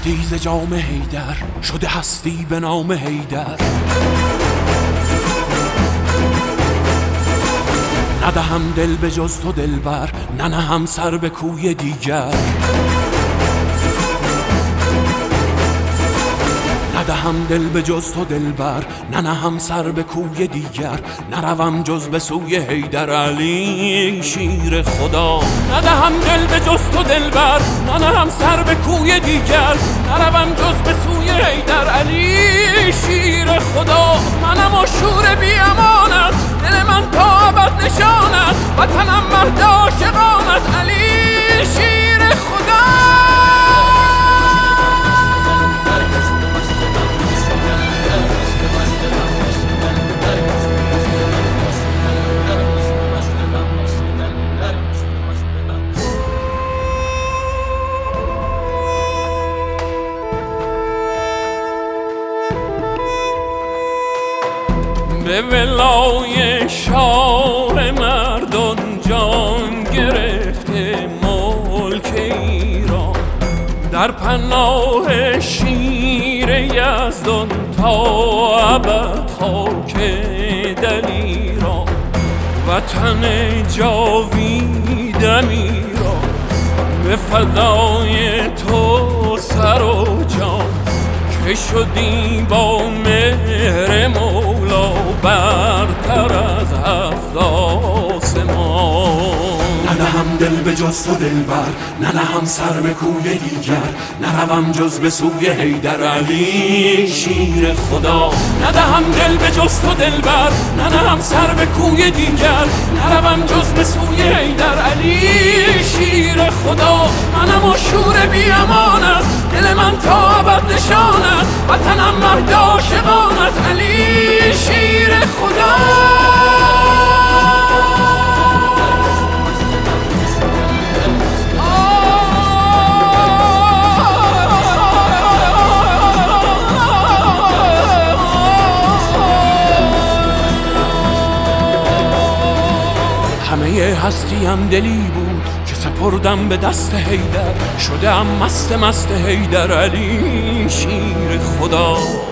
هستی ز جام حیدر شده هستی به نام حیدر. ندهم دل به جز تو دلبر، ننهم سر به کوی دیگر. ندهم دل به جز تو دلبر، ننهم سر به کوی دیگر. نروم جز به سوی حیدر علی شیر خدا. ندهم دل به جز تو دلبر، ننهم سر به کوی دیگر. نروم جز به سوی حیدر علی شیر خدا. منم و شور بی امانت، دل من تا ابد نشانت. وطنم مهد عاشقانت علی شیر خدا. به ولای شاه مردان جان گرفته ملک ایران. در پناه شیر یزدان تا ابد خاک دلیران. وطن جاویدم ایران، به فدای تو سر و جان. که شدی با مهر مولا برتر از هفت آسمان. ندهم دل به جز تو دلبر، ننهم سر به کوی دیگر. نروم جز به سوی حیدر علی شیر خدا. ندهم دل به جز تو دلبر، ننهم سر به کوی دیگر. نروم جز به سوی حیدر علی شیر خدا. منم و شور بی امانت، دل من تا ابد نشانت. وطنم مهد عاشقانت علی شیر خدا. همه هستیم دلی بود که سپردم به دست حیدر. شدم مست مست حیدر علی شیر خدا.